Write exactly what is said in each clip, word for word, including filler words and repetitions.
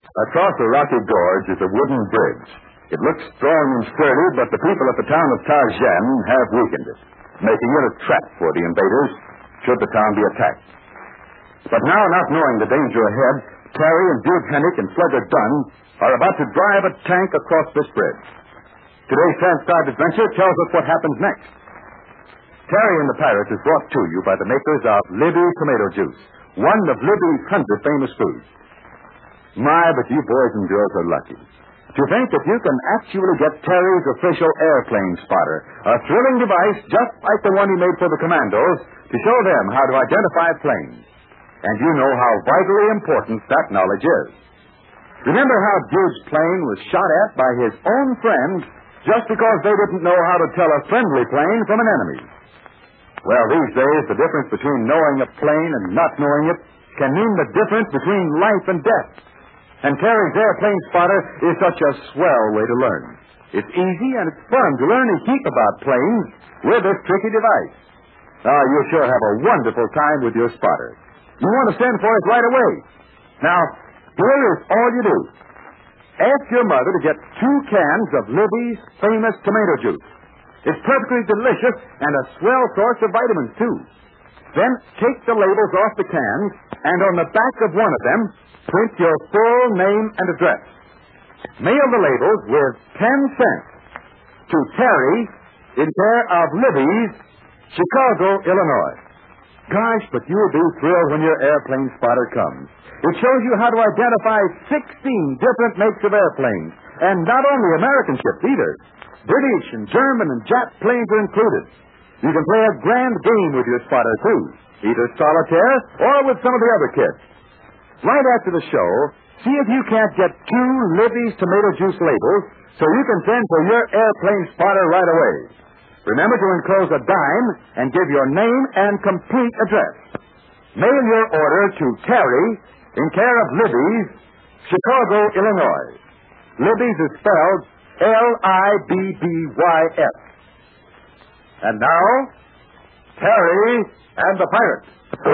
Across the rocky gorge is a wooden bridge. It looks strong and sturdy, but the people at the town of Tarzan have weakened it, making it a trap for the invaders should the town be attacked. But now, not knowing the danger ahead, Terry and Dude Hennick and Slugger Dunn are about to drive a tank across this bridge. Today's Transcribed Adventure tells us what happens next. Terry and the Pirates is brought to you by the makers of Libby's Tomato Juice, one of Libby's hundred famous foods. My, but you boys and girls are lucky. To think that you can actually get Terry's official airplane spotter, a thrilling device just like the one he made for the commandos to show them how to identify planes. And you know how vitally important that knowledge is. Remember how Dude's plane was shot at by his own friends just because they didn't know how to tell a friendly plane from an enemy? Well, these days, the difference between knowing a plane and not knowing it can mean the difference between life and death. And Terry's airplane spotter is such a swell way to learn. It's easy and it's fun to learn a heap about planes with this tricky device. Oh, you'll sure have a wonderful time with your spotter. You want to send for it right away. Now, here is all you do. Ask your mother to get two cans of Libby's famous tomato juice. It's perfectly delicious and a swell source of vitamins, too. Then take the labels off the cans, and on the back of one of them, print your full name and address. Mail the labels with ten cents to Terry in care of Libby's, Chicago, Illinois. Gosh, but you'll be thrilled when your airplane spotter comes. It shows you how to identify sixteen different makes of airplanes, and not only American ships either. British and German and Jap planes are included. You can play a grand game with your spotter, too, either solitaire or with some of the other kids. Right after the show, see if you can't get two Libby's tomato juice labels so you can send for your airplane spotter right away. Remember to enclose a dime and give your name and complete address. Mail your order to Terry in care of Libby's, Chicago, Illinois. Libby's is spelled L I B B Y S. And now, Terry and the Pirates.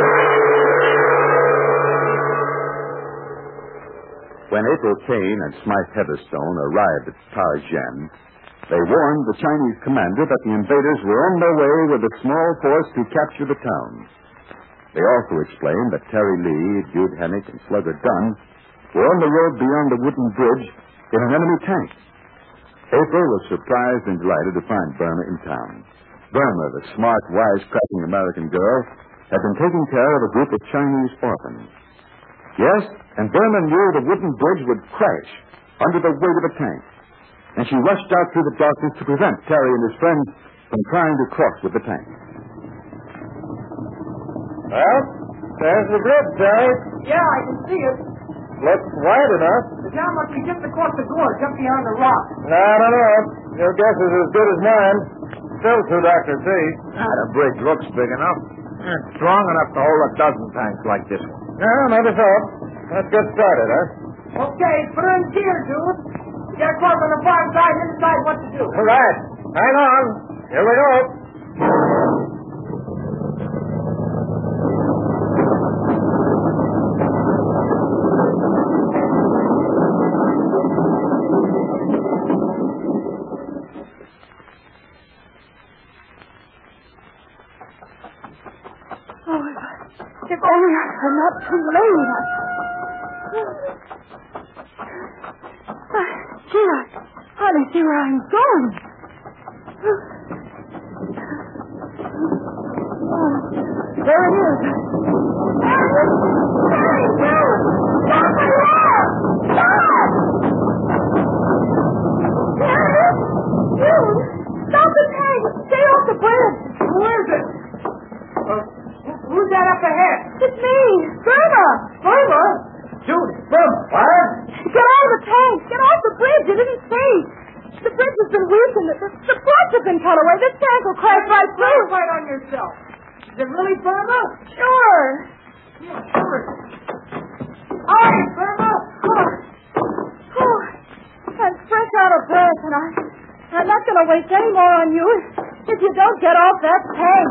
When April Kane and Smythe Heatherstone arrived at Tarzan, they warned the Chinese commander that the invaders were on their way with a small force to capture the town. They also explained that Terry Lee, Dude Hennick, and Slugger Dunn were on the road beyond the wooden bridge in an enemy tank. April was surprised and delighted to find Burma in town. Burma, the smart, wisecracking American girl, had been taking care of a group of Chinese orphans. Yes, and Burma knew the wooden bridge would crash under the weight of a tank. And she rushed out through the darkness to prevent Terry and his friends from trying to cross with the tank. Well, there's the bridge, Terry. Yeah, I can see it. Looks wide enough. But now must be just across the gorge, up beyond the rock. No, I don't know. Your guess is as good as mine. Still too dark to see. Ah, the bridge looks big enough. It's strong enough to hold a dozen tanks like this one. No, maybe so. Let's get started, huh? Okay, put her in gear, dude. Get across on the far side and decide what to do. All right. Hang on. Here we go. If only I'm not too late. I... Gee, I hardly see where I'm going. Oh, there it is. There it is. Hey, Will! Stop the war! Stop! There it is. Will, stop the tank. Stay off the bridge. Who is it? Uh, who's that up ahead? It's me, Burma. Burma? Dude, Burma. What? Get out of the tank. Get off the bridge. It isn't safe. The bridge has been weakened. The, the boats have been cut away. This tank will crash right through. Right on yourself. Is it really Burma? Sure. Yeah, sure. All right, Burma. Oh, oh, I'm fresh out of breath, and I, I'm not going to waste any more on you if you don't get off that tank.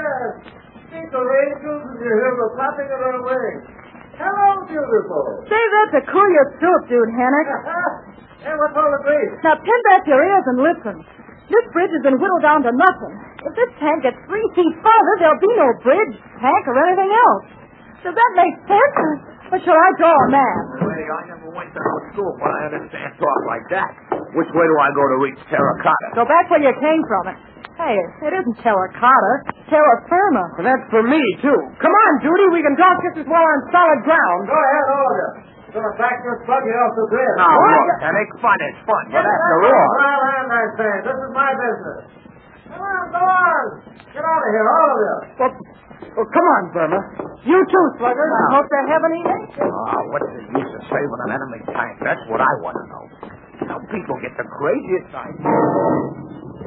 See the angels and you hear the flapping of their wings. Hello, beautiful. Stay that's a courier soup, dude, Hennick. Hey, what's all the grease? Now, pin back your ears and listen. This bridge has been whittled down to nothing. If this tank gets three feet farther, there'll be no bridge, tank, or anything else. Does that make sense? Or shall I draw a map? Lady, I never went to no school, but I understand talk like that. Which way do I go to reach Terracotta? Go back where you came from. Hey, it isn't terracotta. Terra firma. Well, that's for me, too. Come on, Judy. We can talk just as well on solid ground. Go ahead, all of you. You're going to back your buggy off the grid. Now, look, Hennick, fun is fun, but after all... Well, I say, this is my business. Come on, go on. Get out of here, all of you. Well, well come on, Burma. You too, Slugger. I hope they haven't eaten. Oh, what's the use of saving an enemy tank? That's what I want to know. How people get the craziest ideas.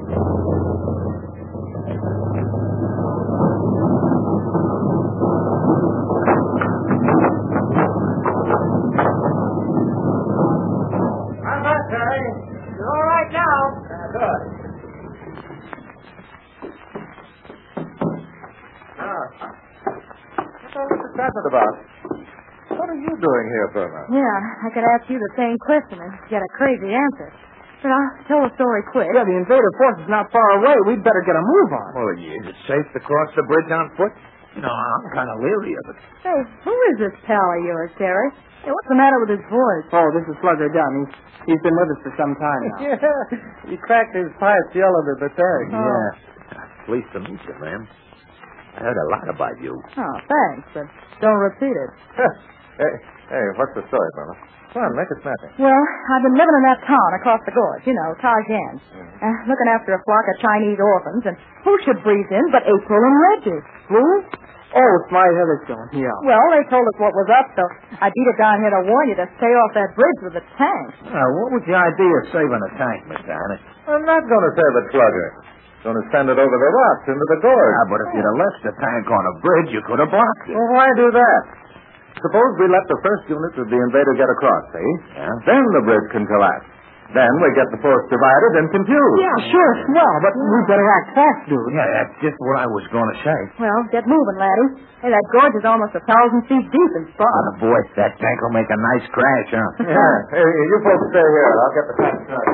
About. What are you doing here, Burma? Yeah, I could ask you the same question and get a crazy answer. But I'll tell the story quick. Yeah, the invader force is not far away. We'd better get a move on. Well, is it safe to cross the bridge on foot? You know, I'm kind of leery of it. Hey, who is this pal of yours, Terry? Hey, what's the matter with his voice? Oh, this is Slugger Dunn. He's, he's been with us for some time now. Yeah, he cracked his pipe yelling at the tank. Oh. Yeah. Pleased to meet you, ma'am. I heard a lot about you. Oh, thanks, but don't repeat it. hey, hey, what's the story, Burma? Come on, make it snappy. Well, I've been living in that town across the gorge, you know, Tarzan. Mm-hmm. Uh, looking after a flock of Chinese orphans, and who should breeze in but April and Reggie? Who? Oh, it's my Heatherstone. Yeah. Well, they told us what was up, so I beat it down here to warn you to stay off that bridge with the tank. Now, what was the idea of saving a tank, Mister Hannick? I'm not going to save a Slugger. Going to send it over the rocks into the gorge. Ah, but if you'd have left the tank on a bridge, you could have blocked it. Well, why do that? Suppose we let the first unit of the invader get across, see? Yeah. Then the bridge can collapse. Then we get the force divided and confused. Yeah, sure. Well, but we'd better act fast, dude. Yeah, that's just what I was going to say. Well, get moving, laddie. Hey, that gorge is almost a thousand feet deep in spots. Oh, boy, that tank will make a nice crash, huh? Yeah. Hey, you folks stay here. I'll get the tank started.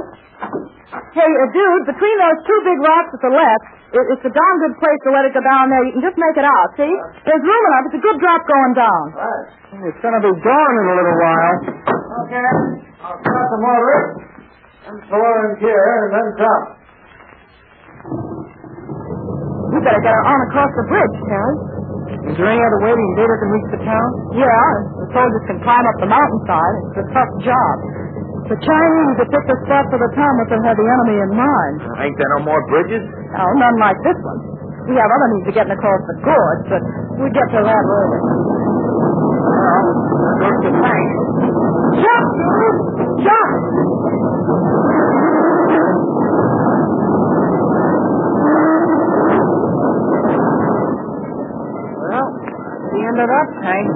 Hey, uh, dude, between those two big rocks at the left, it, it's a darn good place to let it go down there. You can just make it out, see? There's room enough. It's a good drop going down. Right. It's going to be dawn in a little while. Okay. I'll start the motor, and slow in gear, and then drop. We better get her on across the bridge, Terry. Is there any other way the invader can reach the town? Yeah, the soldiers can climb up the mountainside. It's a tough job. The Chinese have picked a spot for the town that they'll have the enemy in mind. Ain't there no more bridges? No, none like this one. We have other means of getting across the gorge, but we'll get to that later. Well, there's the tank. Jump, dude! Jump! Well, that's the end of that tank.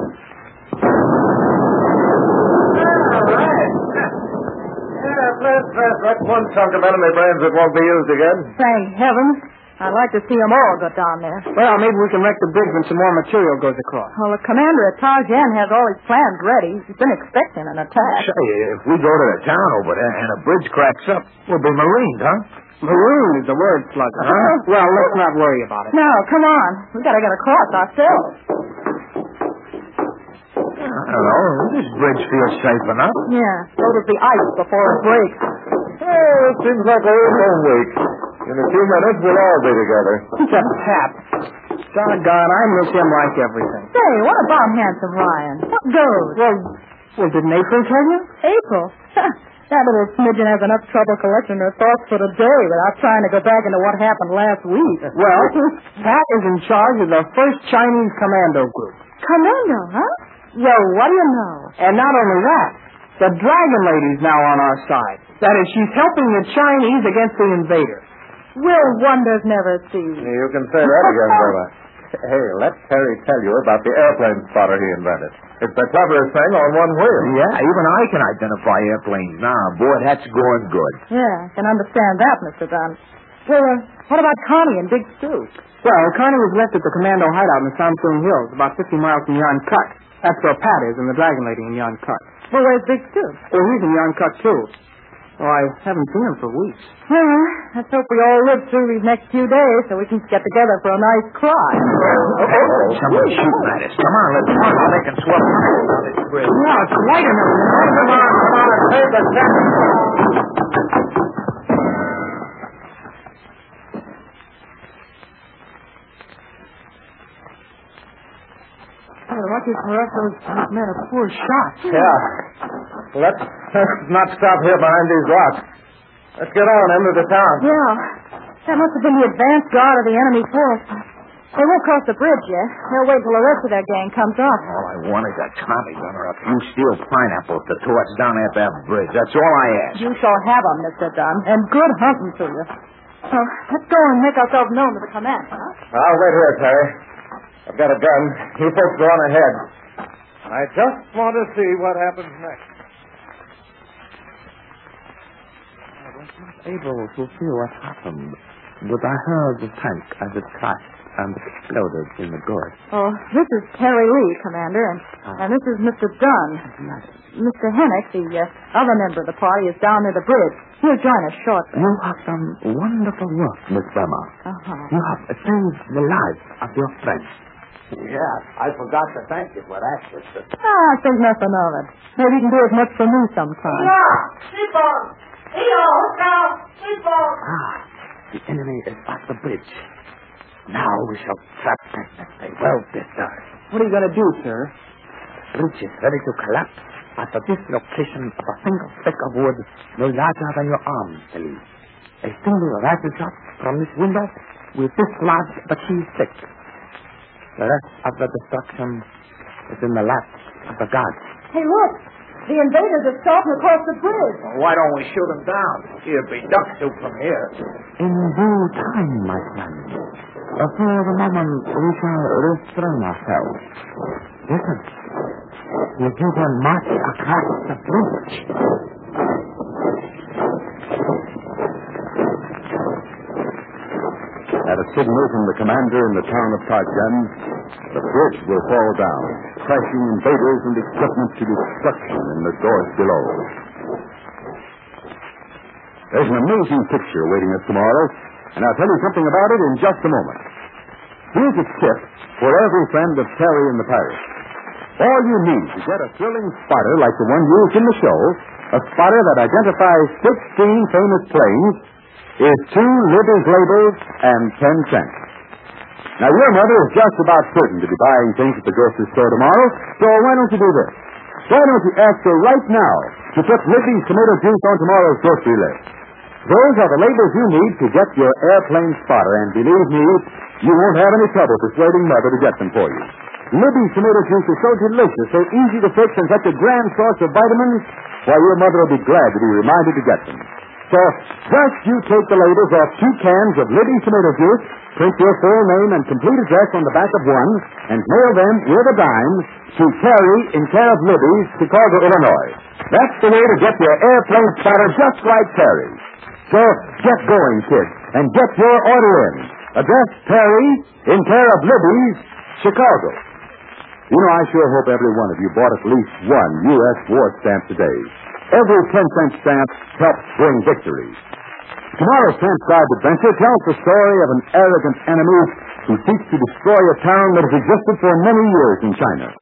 That's one chunk of enemy brains that won't be used again. Thank heavens. I'd like to see them all go down there. Well, maybe we can wreck the bridge when some more material goes across. Well, the commander at Tarzan has all his plans ready. He's been expecting an attack. Say, if we go to the town over there and a bridge cracks up, we'll be marooned, huh? Maroon is the word, Slugger. Huh? Well, let's not worry about it. No, come on. We gotta get across ourselves. I don't know. This bridge feels safe enough. Yeah, so does the ice before it breaks. Hey, it seems like a little week. In a few minutes, we'll all be together. Just Pap. Doggone, I miss him like everything. Say, what about Handsome Ryan? What goes? Well, well, didn't April tell you? April? That little smidgen has enough trouble collecting her thoughts for the day without trying to go back into what happened last week. Well, Pat is in charge of the first Chinese commando group. Commando, huh? Well, what do you know? And not only that, the Dragon Lady's now on our side. That is, she's helping the Chinese against the invader. Will wonders never cease? You can say that again, Burma. Hey, let Terry tell you about the airplane spotter he invented. It's the cleverest thing on one wheel. Yeah, even I can identify airplanes now. Boy, that's going good. Yeah, I can understand that, Mister Dunn. Well, uh, what about Connie and Big Stu? Well, Connie was left at the commando hideout in the Samsung Hills, about fifty miles from Yon Cut. That's where Pat is and the Dragon Lady in Yon Cut. Well, where's Big Stu? Oh, he's in Yon Cut, too. Oh, I haven't seen him for weeks. Well, let's hope we all live through these next few days so we can get together for a nice cry. Oh, oh, someone's shooting at us. Come on, let's run so they can swap past on this bridge. No, it's light enough. Come on, come on, pay the attention. Oh, lucky for us, those men are poor shots. Yeah. Let's, let's not stop here behind these rocks. Let's get on into the town. Yeah. That must have been the advance guard of the enemy force. They won't cross the bridge yet. They'll wait till the rest of their gang comes up. All I want is a Tommy gun or a few steel pineapples to tow us down at that bridge. That's all I ask. You shall have 'em, Mister Dunn, and good hunting to you. So let's go and make ourselves known to the command, huh? I'll wait here, Terry. I've got a gun. You folks go on ahead. I just want to see what happens next. I was not able to see what happened, but I heard the tank as it crashed and exploded in the gorge. Oh, this is Terry Lee, Commander, and, and this is Mister Dunn. Mister Hennick, the uh, other member of the party, is down near the bridge. He'll join us shortly. You have done wonderful work, Miss Burma. Uh-huh. You have saved the lives of your friends. Yeah, I forgot to thank you for that, sister. Ah, think nothing of it. Maybe you can do as much for me sometime. Seaboard! Theo, look out! Seaboard! Ah, the enemy is at the bridge. Now we shall trap them as they well deserve. What are you going to do, sir? Bridge is ready to collapse at the dislocation of a single stick of wood no larger than your arm, Ellie. A single rifle shot from this window will dislodge the key stick. The rest of the destruction is in the laps of the guards. Hey, look! The invaders are starting across the bridge. Well, why don't we shoot them down? He'll be duck soup from here. In due time, my friend. Before the moment we shall restrain ourselves. Listen. You see them march across the bridge. At a signal from the commander in the town of Tarzan, the bridge will fall down, crashing invaders and equipment to destruction in the gorge below. There's an amazing picture awaiting us tomorrow, and I'll tell you something about it in just a moment. Here's a tip for every friend of Terry and the Pirates. All you need to get a thrilling spotter like the one used in the show, a spotter that identifies sixteen famous planes, is two Libby's labels and ten cents. Now, your mother is just about certain to be buying things at the grocery store tomorrow, so why don't you do this? Why don't you ask her right now to put Libby's tomato juice on tomorrow's grocery list? Those are the labels you need to get your airplane spotter, and believe me, you won't have any trouble persuading Mother to get them for you. Libby's tomato juice is so delicious, so easy to fix, and such a grand source of vitamins, why, your mother will be glad to be reminded to get them. So, just you take the labels off two cans of Libby's tomato juice, print your full name and complete address on the back of one, and mail them with a dime to Terry in care of Libby's, Chicago, Illinois. That's the way to get your airplane spotter just like Terry. So, get going, kids, and get your order in. Address Terry in care of Libby's, Chicago. You know, I sure hope every one of you bought at least one U S war stamp today. Every ten-cent stamp helps bring victory. Tomorrow's transcribed adventure tells the story of an arrogant enemy who seeks to destroy a town that has existed for many years in China.